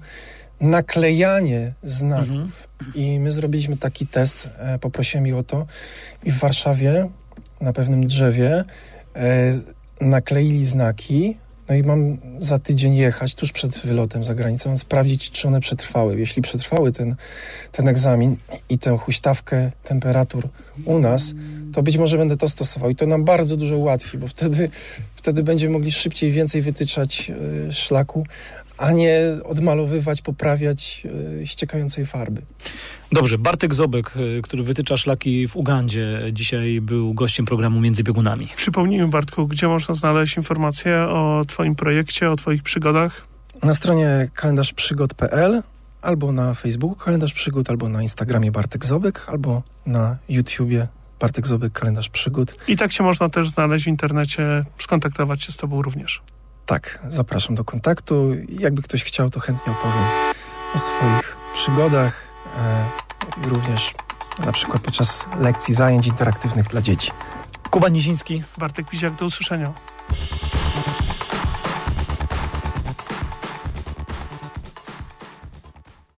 naklejanie znaków. Mhm. I my zrobiliśmy taki test, e, poprosiłem ich o to i w Warszawie na pewnym drzewie e, nakleili znaki. No i mam za tydzień jechać tuż przed wylotem za granicą, sprawdzić, czy one przetrwały. Jeśli przetrwały ten, ten egzamin i tę huśtawkę temperatur u nas, to być może będę to stosował. I to nam bardzo dużo ułatwi, bo wtedy, wtedy będziemy mogli szybciej i więcej wytyczać y, szlaku, a nie odmalowywać, poprawiać y, ściekającej farby.
Dobrze, Bartek Zobek, który wytycza szlaki w Ugandzie, dzisiaj był gościem programu Między Biegunami.
Przypomnijmy, Bartku, gdzie można znaleźć informacje o twoim projekcie, o twoich przygodach?
Na stronie kalendarz przygód kropka p l, albo na Facebooku Kalendarz Przygód, albo na Instagramie Bartek Zobek, albo na YouTubie Bartek Zobek Kalendarz Przygód.
I tak się można też znaleźć w internecie, skontaktować się z tobą również.
Tak, zapraszam do kontaktu. Jakby ktoś chciał, to chętnie opowiem o swoich przygodach, e, również na przykład podczas lekcji zajęć interaktywnych dla dzieci.
Kuba Niziński.
Bartek Piziak, do usłyszenia.